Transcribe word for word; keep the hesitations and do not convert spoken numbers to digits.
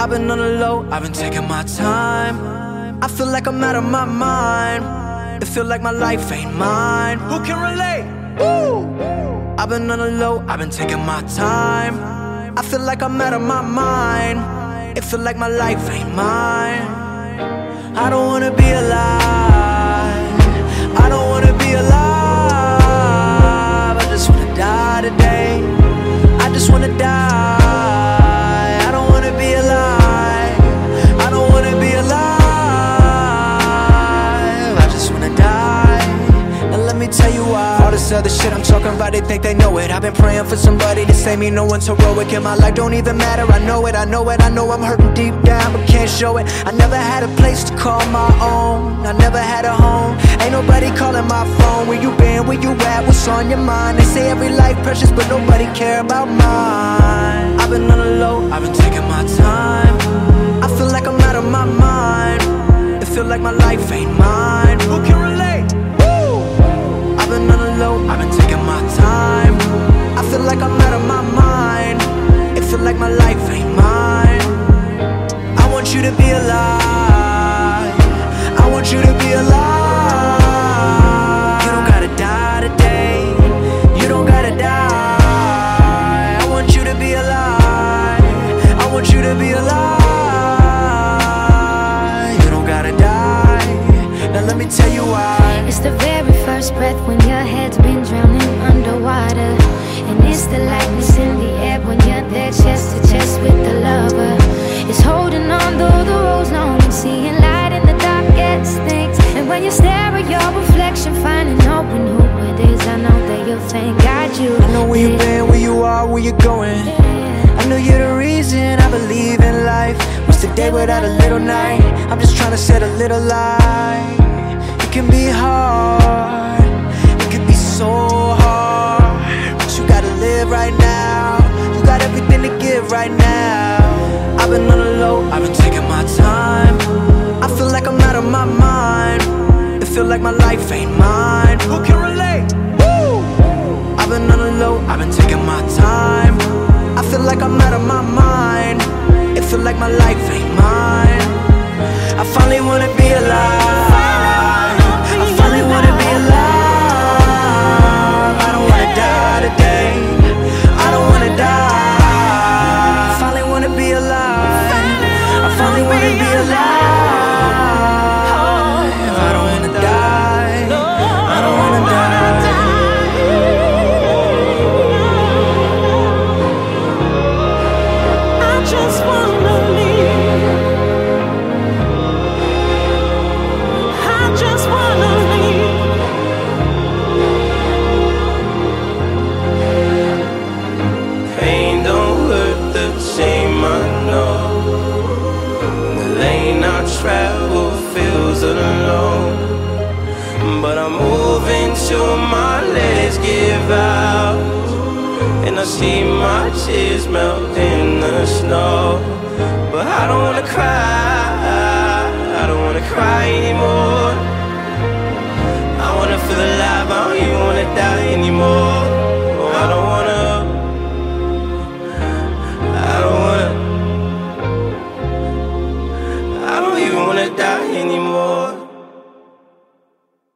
I've been on the low, I've been taking my time. I feel like I'm out of my mind. It feel like my life ain't mine. Who can relate? Woo! I've been on the low, I've been taking my time. I feel like I'm out of my mind. It feel like my life ain't mine. I don't wanna be alive. I don't wanna be alive. I just wanna die today. I just wanna die. I don't wanna be alive. I don't wanna be alive. I just wanna die. And let me tell you why. All this other shit I'm talking about, they think they know it. I've been praying for somebody to save me. No one's heroic in my life, don't even matter. I know it, I know it, I know I'm hurting deep down, but can't show it. I never had a place to call my own. I never had a home. Ain't nobody calling my phone. Where you been, where you at, what's on your mind? They say every life precious, but nobody care about mine. I've been on the low, I've been taking my time. I feel like I'm out of my mind. It feel like my life ain't mine. Who can relate? Woo! I've been on the low, I've been taking my time. I feel like I'm out of my mind. It feel like my life ain't mine. I want you to be alive. I want you to be alive. You don't gotta die today. You don't gotta die. I want you to be alive. I want you to be alive. You don't gotta die. Now let me tell you why. It's the very first breath when your head's been drowning underwater. And it's the lightness in the air when you're there chest to chest with the lover. It's holding on though the road's long and seeing light in the darkest things. And when you stare at your reflection, finding hope in who it is, I know that you'll thank God you. I know where you've been, where you are, where you're going. I know you're the reason I believe in life. What's the day without a little night? I'm just trying to set a little light. It can be hard, it can be so hard, but you gotta live right now. You got everything to give right now. I've been on the low, I've been taking my time. I feel like I'm out of my mind. It feel like my life ain't mine. Who can relate? Woo! I've been on the low, I've been taking my time. I feel like I'm out of my mind. It feel like my life ain't mine. I finally wanna be alive. I finally wanna be alive. I don't wanna die today. I don't wanna die. I finally wanna be alive. I finally wanna be alive. I don't wanna die. I don't wanna die. I just wanna leave. I just wanna leave. Pain don't hurt the same, I know. The lane I travel feels alone, but I'm moving till my legs give out, and I see my tears melt in the snow. But I don't wanna cry, I don't wanna cry anymore. I wanna feel alive, I don't even wanna die anymore. Oh, I don't wanna, I don't wanna, I don't even wanna die anymore.